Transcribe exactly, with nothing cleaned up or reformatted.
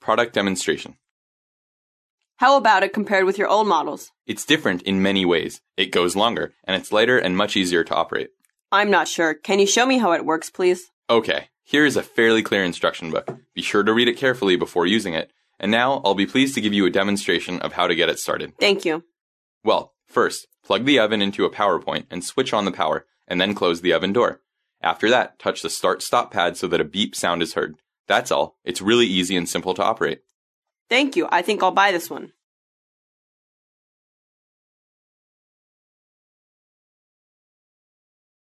product demonstration. How about it compared with your old models? It's different in many ways. It goes longer, and it's lighter and much easier to operate. I'm not sure. Can you show me how it works, please? Okay, here is a fairly clear instruction book. Be sure to read it carefully before using it. And now, I'll be pleased to give you a demonstration of how to get it started. Thank you. Well, first, plug the oven into a power point and switch on the power, and then close the oven door. After that, touch the start-stop pad so that a beep sound is heard. That's all. It's really easy and simple to operate. Thank you. I think I'll buy this one.